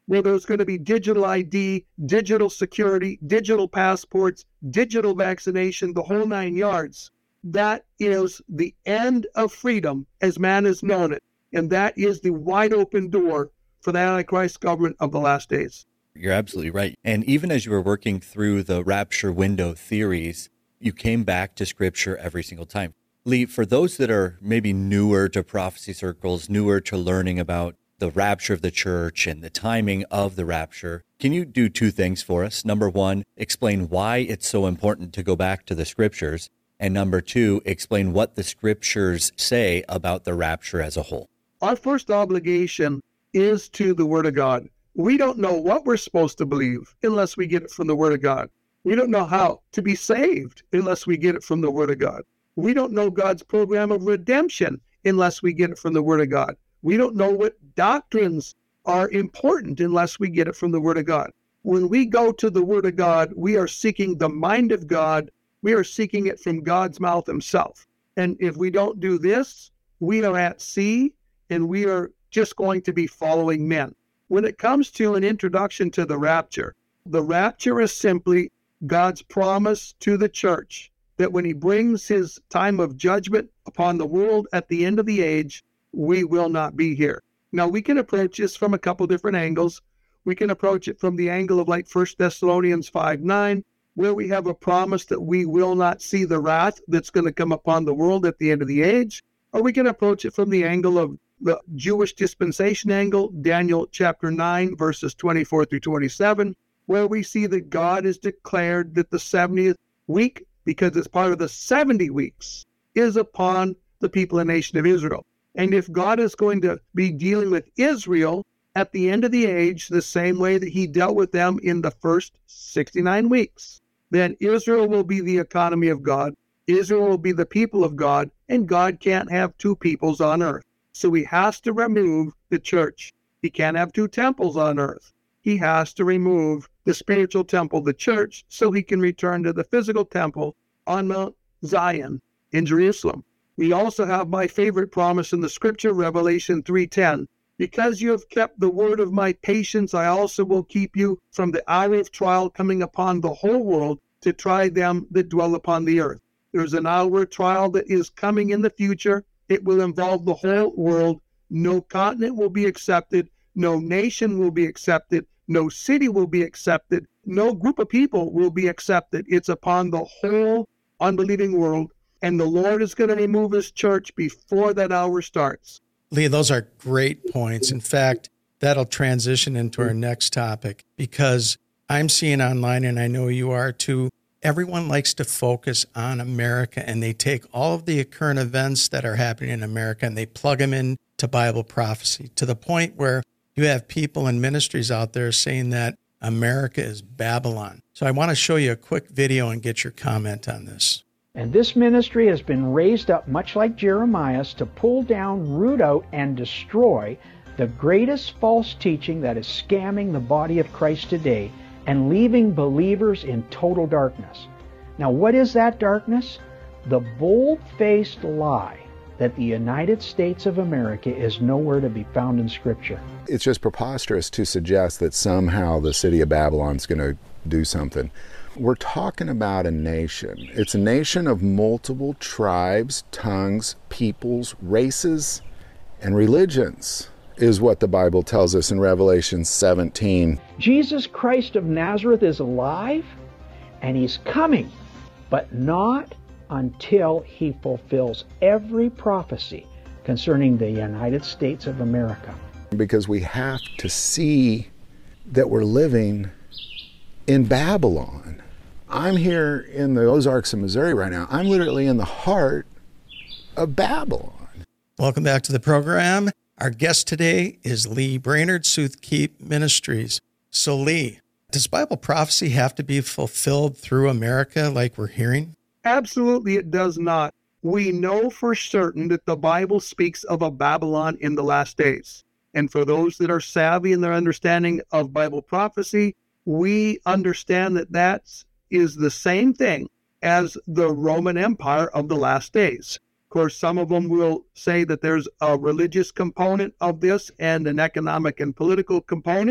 where there's going to be digital ID, digital security, digital passports, digital vaccination, the whole 9 yards. That is the end of freedom as man has known it. And that is the wide open door for the Antichrist government of the last days. You're absolutely right. And even as you were working through the rapture window theories, you came back to Scripture every single time. Lee, for those that are maybe newer to prophecy circles, newer to learning about the rapture of the church and the timing of the rapture, can you do two things for us? Number one, explain why it's so important to go back to the Scriptures. And number two, explain what the Scriptures say about the rapture as a whole. Our first obligation is to the Word of God. We don't know what we're supposed to believe unless we get it from the Word of God. We don't know how to be saved unless we get it from the Word of God. We don't know God's program of redemption unless we get it from the Word of God. We don't know what doctrines are important unless we get it from the Word of God. When we go to the Word of God, we are seeking the mind of God. We are seeking it from God's mouth himself. And if we don't do this, we are at sea and we are just going to be following men. When it comes to an introduction to the rapture is simply God's promise to the church that when he brings his time of judgment upon the world at the end of the age, we will not be here. Now, we can approach this from a couple different angles. We can approach it from the angle of like 1 Thessalonians 5:9, where we have a promise that we will not see the wrath that's going to come upon the world at the end of the age. Or we can approach it from the angle of the Jewish dispensation angle, Daniel chapter 9, verses 24 through 27, where we see that God has declared that the 70th week, because it's part of the 70 weeks, is upon the people and nation of Israel. And if God is going to be dealing with Israel at the end of the age, the same way that he dealt with them in the first 69 weeks, then Israel will be the economy of God. Israel will be the people of God, and God can't have two peoples on earth. So he has to remove the church. He can't have two temples on earth. He has to remove the spiritual temple, the church, so he can return to the physical temple on Mount Zion in Jerusalem. We also have my favorite promise in the Scripture, Revelation 3:10. Because you have kept the word of my patience, I also will keep you from the hour of trial coming upon the whole world to try them that dwell upon the earth. There's an hour of trial that is coming in the future. It will involve the whole world. No continent will be accepted. No nation will be accepted. No city will be accepted. No group of people will be accepted. It's upon the whole unbelieving world. And the Lord is going to remove his church before that hour starts. Lee, those are great points. In fact, that'll transition into our next topic, because I'm seeing online, and I know you are too, everyone likes to focus on America, and they take all of the current events that are happening in America and they plug them into Bible prophecy, to the point where you have people in ministries out there saying that America is Babylon. So I want to show you a quick video and get your comment on this. And this ministry has been raised up, much like Jeremiah's, to pull down, root out, and destroy the greatest false teaching that is scamming the body of Christ today and leaving believers in total darkness. Now, what is that darkness? The bold-faced lie that the United States of America is nowhere to be found in Scripture. It's just preposterous to suggest that somehow the city of Babylon is going to do something. We're talking about a nation. It's a nation of multiple tribes, tongues, peoples, races, and religions, is what the Bible tells us in Revelation 17. Jesus Christ of Nazareth is alive, and he's coming, but not until he fulfills every prophecy concerning the United States of America. Because we have to see that we're living in Babylon. I'm here in the Ozarks of Missouri right now. I'm literally in the heart of Babylon. Welcome back to the program. Our guest today is Lee Brainerd, Soothkeep Ministries. So Lee, does Bible prophecy have to be fulfilled through America like we're hearing? Absolutely, it does not. We know for certain that the Bible speaks of a Babylon in the last days. And for those that are savvy in their understanding of Bible prophecy, we understand that that is the same thing as the Roman Empire of the last days. Of course, some of them will say that there's a religious component of this and an economic and political component.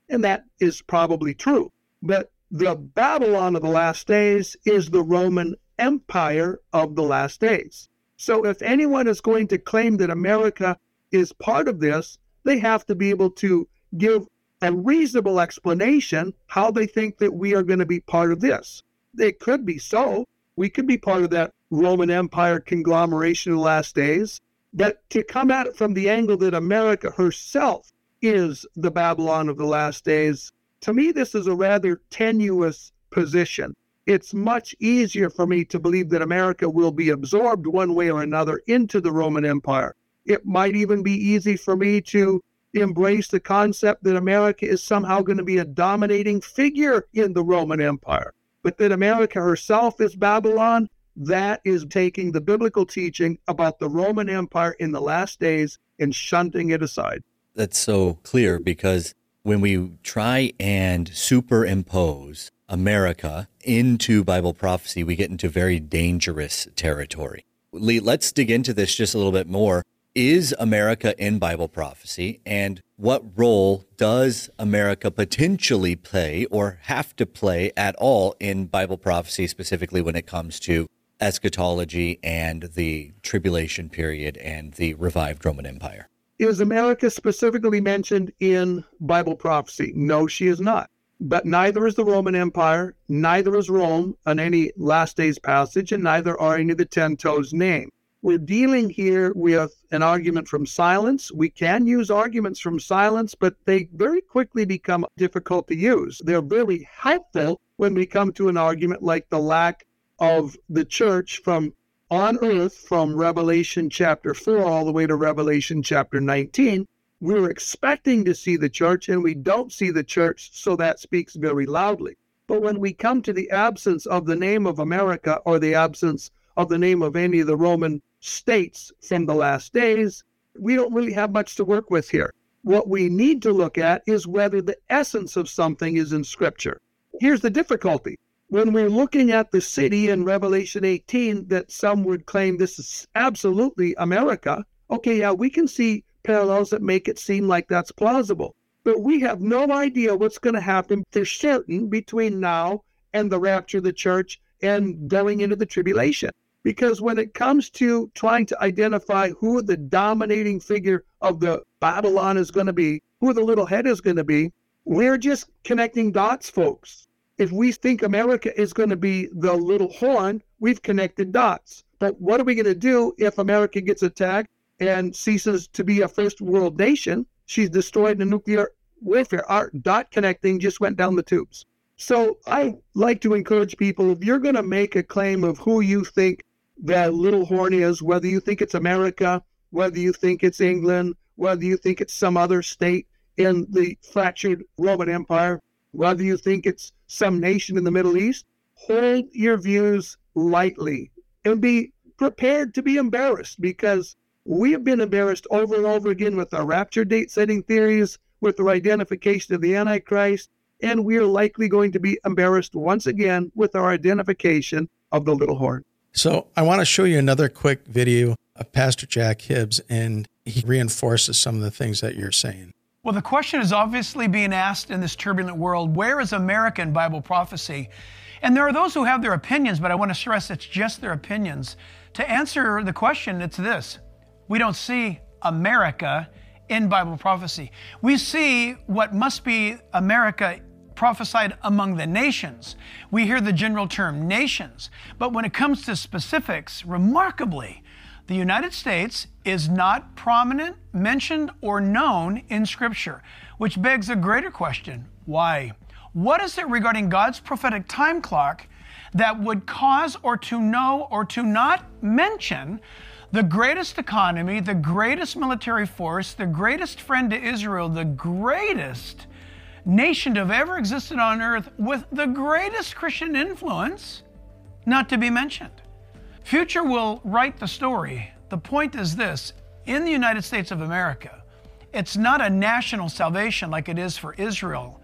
And that is probably true. But the Babylon of the last days is the Roman Empire of the last days. So if anyone is going to claim that America is part of this, they have to be able to give a reasonable explanation how they think that we are going to be part of this. It could be so. We could be part of that Roman Empire conglomeration of the last days. But to come at it from the angle that America herself is the Babylon of the last days, to me, this is a rather tenuous position. It's much easier for me to believe that America will be absorbed one way or another into the Roman Empire. It might even be easy for me to embrace the concept that America is somehow going to be a dominating figure in the Roman Empire. But that America herself is Babylon, that is taking the biblical teaching about the Roman Empire in the last days and shunting it aside. That's so clear, because when we try and superimpose America into Bible prophecy, we get into very dangerous territory. Lee, let's dig into this just a little bit more. Is America in Bible prophecy, and what role does America potentially play or have to play at all in Bible prophecy, specifically when it comes to eschatology and the tribulation period and the revived Roman Empire? Is America specifically mentioned in Bible prophecy? No, she is not. But neither is the Roman Empire, neither is Rome on any last days passage, and neither are any of the 10 toes named. We're dealing here with an argument from silence. We can use arguments from silence, but they very quickly become difficult to use. They're really helpful when we come to an argument like the lack of the church from on earth from Revelation chapter 4 all the way to Revelation chapter 19. We're expecting to see the church, and we don't see the church, so that speaks very loudly. But when we come to the absence of the name of America or the absence of the name of any of the Roman states from the last days, we don't really have much to work with here. What we need to look at is whether the essence of something is in Scripture. Here's the difficulty. When we're looking at the city in Revelation 18 that some would claim this is absolutely America, okay, yeah, we can see parallels that make it seem like that's plausible. But we have no idea what's going to happen for certain between now and the rapture of the church and going into the tribulation. Because when it comes to trying to identify who the dominating figure of the Babylon is going to be, who the little head is going to be, we're just connecting dots, folks. If we think America is going to be the little horn, we've connected dots. But what are we going to do if America gets attacked and ceases to be a first world nation? She's destroyed in nuclear warfare. Our dot connecting just went down the tubes. So I like to encourage people, if you're going to make a claim of who you think that little horn is, whether you think it's America, whether you think it's England, whether you think it's some other state in the fractured Roman Empire, whether you think it's some nation in the Middle East, hold your views lightly and be prepared to be embarrassed, because we have been embarrassed over and over again with our rapture date setting theories, with our identification of the Antichrist, and we are likely going to be embarrassed once again with our identification of the little horn. So I want to show you another quick video of Pastor Jack Hibbs, and he reinforces some of the things that you're saying. Well, the question is obviously being asked in this turbulent world, where is America in Bible prophecy? And there are those who have their opinions, but I want to stress it's just their opinions. To answer the question, it's this: we don't see America in Bible prophecy. We see what must be America prophesied among the nations. We hear the general term nations, but when it comes to specifics, remarkably, the United States is not prominent, mentioned, or known in Scripture, which begs a greater question: why? What is it regarding God's prophetic time clock that would cause or to know or to not mention the greatest economy, the greatest military force, the greatest friend to Israel, the greatest nation to have ever existed on earth with the greatest Christian influence, not to be mentioned? Future will write the story. The point is this: in the United States of America, it's not a national salvation like it is for Israel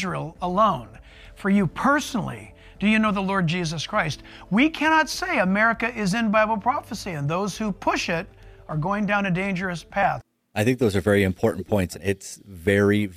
alone. For you personally, do you know the Lord Jesus Christ? We cannot say America is in Bible prophecy, and those who push it are going down a dangerous path. I think those are very important points. It's very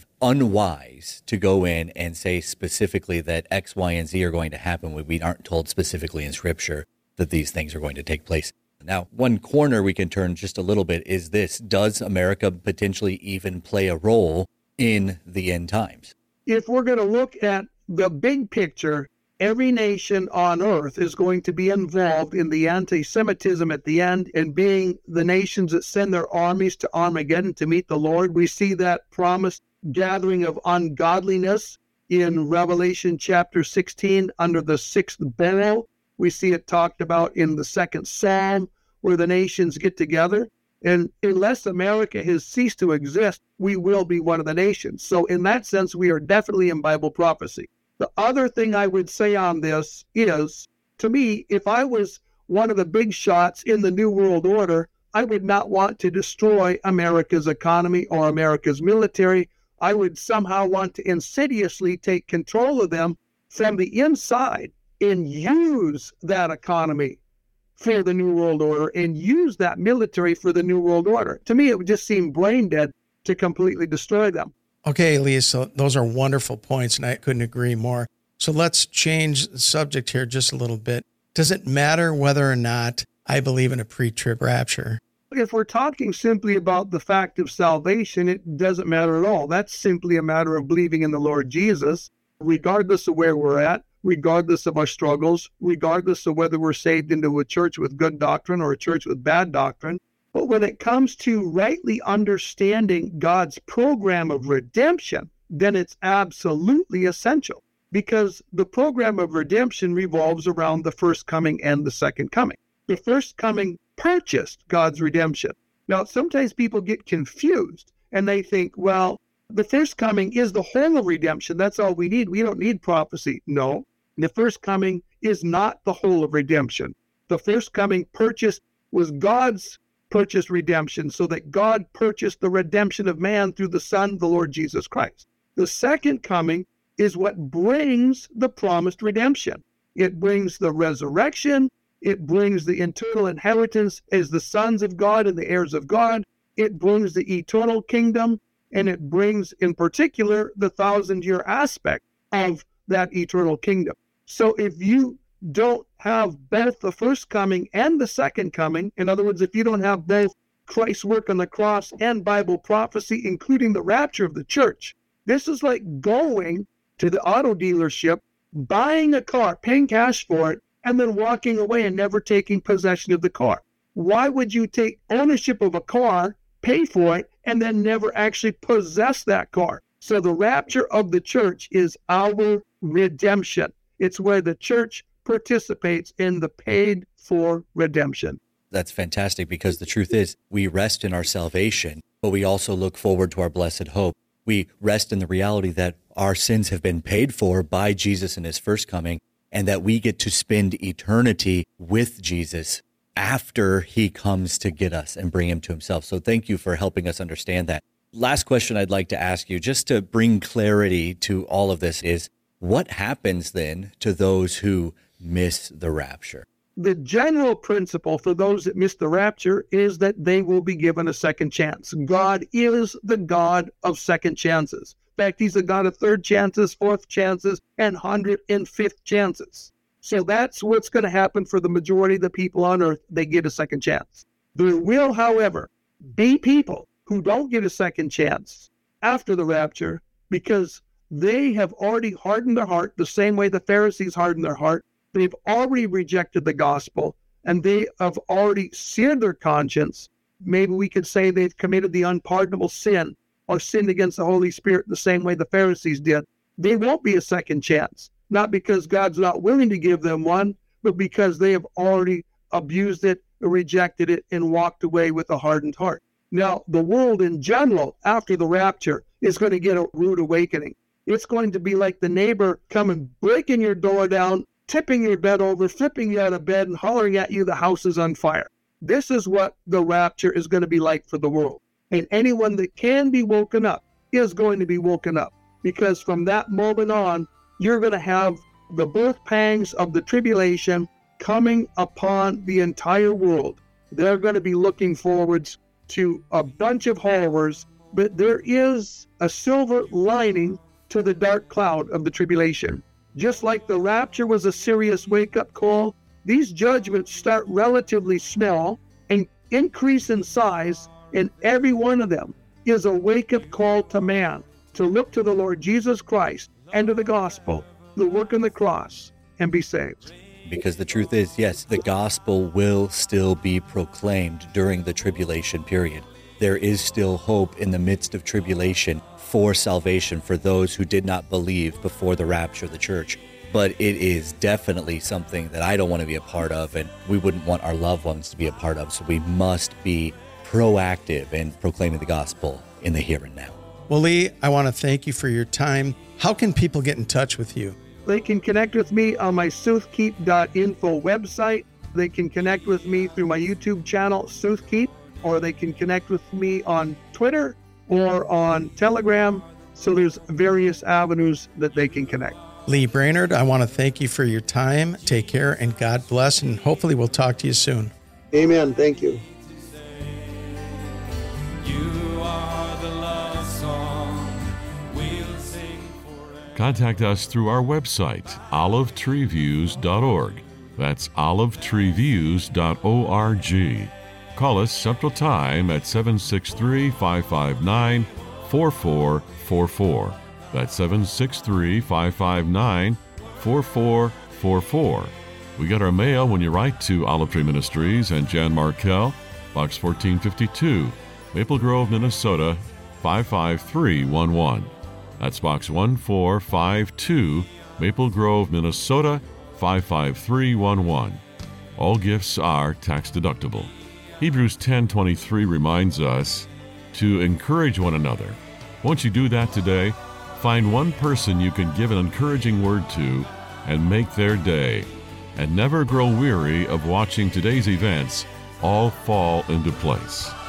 unwise to go in and say specifically that X, Y, and Z are going to happen when we aren't told specifically in Scripture that these things are going to take place. Now, one corner we can turn just a little bit is this. Does America potentially even play a role in the end times? If we're going to look at the big picture, every nation on earth is going to be involved in the anti-Semitism at the end and being the nations that send their armies to Armageddon to meet the Lord. We see that promised gathering of ungodliness in Revelation chapter 16 under the sixth beryl. We see it talked about in the second Psalm where the nations get together. And unless America has ceased to exist, we will be one of the nations. So in that sense, we are definitely in Bible prophecy. The other thing I would say on this is, to me, if I was one of the big shots in the New World Order, I would not want to destroy America's economy or America's military. I would somehow want to insidiously take control of them from the inside and use that economy for the New World Order and use that military for the New World Order. To me, it would just seem brain dead to completely destroy them. Okay, Elise, so those are wonderful points, and I couldn't agree more. So let's change the subject here just a little bit. Does it matter whether or not I believe in a pre-trib rapture? If we're talking simply about the fact of salvation, it doesn't matter at all. That's simply a matter of believing in the Lord Jesus, regardless of where we're at, regardless of our struggles, regardless of whether we're saved into a church with good doctrine or a church with bad doctrine. But when it comes to rightly understanding God's program of redemption, then it's absolutely essential, because the program of redemption revolves around the first coming and the second coming. The first coming purchased God's redemption. Now, sometimes people get confused and they think, well, the first coming is the whole of redemption. That's all we need. We don't need prophecy. No, the first coming is not the whole of redemption. The first coming was God's purchased redemption, so that God purchased the redemption of man through the Son, the Lord Jesus Christ. The second coming is what brings the promised redemption. It brings the resurrection. It brings the eternal inheritance as the sons of God and the heirs of God. It brings the eternal kingdom, and it brings, in particular, the 1,000-year aspect of that eternal kingdom. So if you don't have both the first coming and the second coming, in other words, if you don't have both Christ's work on the cross and Bible prophecy, including the rapture of the church, this is like going to the auto dealership, buying a car, paying cash for it, and then walking away and never taking possession of the car. Why would you take ownership of a car, pay for it, and then never actually possess that car? So the rapture of the church is our redemption. It's where the church participates in the paid for redemption. That's fantastic, because the truth is we rest in our salvation, but we also look forward to our blessed hope. We rest in the reality that our sins have been paid for by Jesus in his first coming, and that we get to spend eternity with Jesus after he comes to get us and bring him to himself. So thank you for helping us understand that. Last question I'd like to ask you, just to bring clarity to all of this, is what happens then to those who miss the rapture? The general principle for those that miss the rapture is that they will be given a second chance. God is the God of second chances. In fact, he's the God of third chances, fourth chances, and 105th chances. So that's what's going to happen for the majority of the people on earth. They get a second chance. There will, however, be people who don't get a second chance after the rapture because they have already hardened their heart the same way the Pharisees hardened their heart. They've already rejected the gospel, and they have already seared their conscience. Maybe we could say they've committed the unpardonable sin or sinned against the Holy Spirit the same way the Pharisees did. There won't be a second chance, not because God's not willing to give them one, but because they have already abused it, rejected it, and walked away with a hardened heart. Now, the world in general, after the rapture, is going to get a rude awakening. It's going to be like the neighbor coming, breaking your door down, tipping your bed over, flipping you out of bed, and hollering at you the house is on fire. This is what the rapture is going to be like for the world. And anyone that can be woken up is going to be woken up, because from that moment on, you're going to have the birth pangs of the tribulation coming upon the entire world. They're going to be looking forwards to a bunch of horrors, but there is a silver lining to the dark cloud of the tribulation. Just like the rapture was a serious wake-up call, these judgments start relatively small and increase in size, and every one of them is a wake-up call to man to look to the Lord Jesus Christ and to the gospel, the work on the cross, and be saved. Because the truth is, yes, the gospel will still be proclaimed during the tribulation period. There is still hope in the midst of tribulation for salvation for those who did not believe before the rapture of the church. But it is definitely something that I don't want to be a part of, and we wouldn't want our loved ones to be a part of. So we must be proactive in proclaiming the gospel in the here and now. Well, Lee, I want to thank you for your time. How can people get in touch with you? They can connect with me on my soothkeep.info website. They can connect with me through my YouTube channel, Soothkeep, or they can connect with me on Twitter or on Telegram. So there's various avenues that they can connect. Lee Brainerd, I want to thank you for your time. Take care and God bless, and hopefully we'll talk to you soon. Amen. Thank you. Contact us through our website, olivetreeviews.org. That's olivetreeviews.org. Call us Central Time at 763-559-4444. That's 763-559-4444. We get our mail when you write to Olive Tree Ministries and Jan Markell, Box 1452, Maple Grove, Minnesota, 55311. That's Box 1452, Maple Grove, Minnesota, 55311. All gifts are tax deductible. Hebrews 10:23 reminds us to encourage one another. Won't you do that today? Find one person you can give an encouraging word to and make their day. And never grow weary of watching today's events all fall into place.